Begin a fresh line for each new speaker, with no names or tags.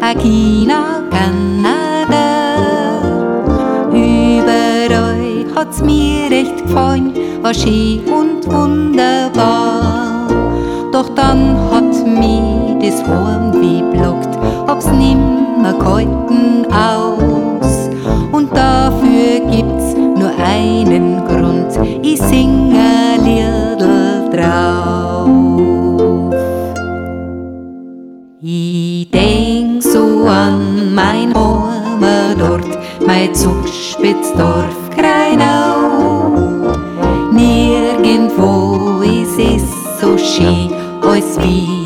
China, Kanada. Überall hat's mir recht gefallen, war schön und wunderbar. Doch dann hat mich das Heimweh blockt, hab's nimmer gehalten aus. Und dafür gibt's nur einen Grund, ich sing ein Liedl drauf. Ich denk so an mein Heimatort, mein Zugspitzdorf Kreinau. Nirgendwo ist es so schön als wie